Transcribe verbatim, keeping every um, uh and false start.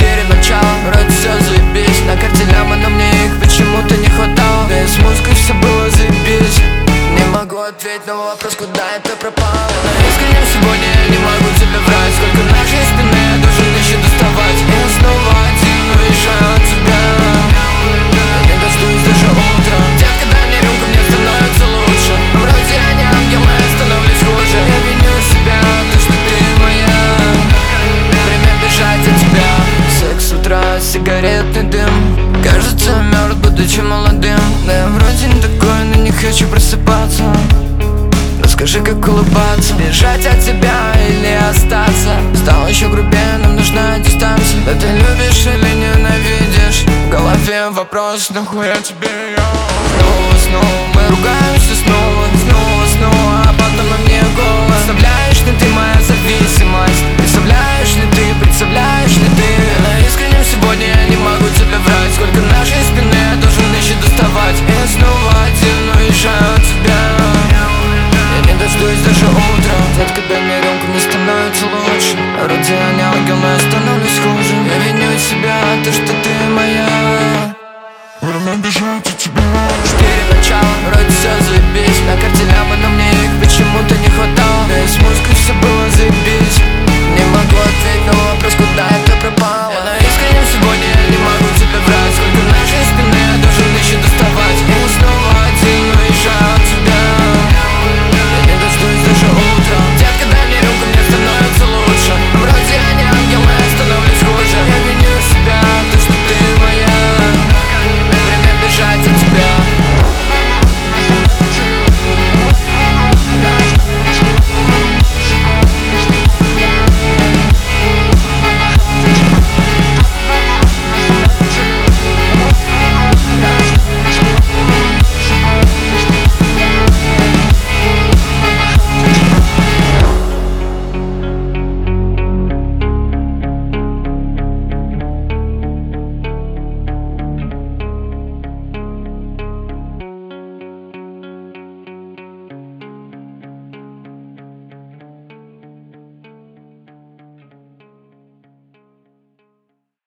переночал. Вроде все заебись, на карте ляма, но мне их почему-то не хватало. Да и с музыкой все было заебись. Не могу ответить на вопрос, куда это пропало. Но искренне сегодня я не могу тебе врать. Сколько нашей спины я должен еще доставать. И я снова один уезжаю от тебя. Я не дождусь даже утра. Детка, дай мне рюмку, мне становится лучше. Вроде я не ангел, но я становлюсь хуже. Я виню себя, то что ты моя. Время бежать от тебя. Секс с утра, сигаретный дым. Кажется, мертв, будучи молодым. Да я вроде не такой, но не хочу просыпаться. Расскажи, как улыбаться. Бежать от тебя или остаться? Стал еще грубее, нам нужна дистанция. Да ты любишь или ненавидишь? В голове вопрос, нахуя тебе я? Снова, снова мы ругаемся, снова, снова, снова. А потом и мне голос. Представляешь ли ты моя зависимость? Представляешь ли ты, представляешь ли ты? На искреннем сегодня я не могу тебе врать. Сколько нашей спины я должен еще доставать. И я снова один уезжаю от тебя. Я не дождусь даже утра. Детка, дай мне рюмку, мне становится лучше. Вроде я не ангел, но я становлюсь хуже. Я виню себя, то что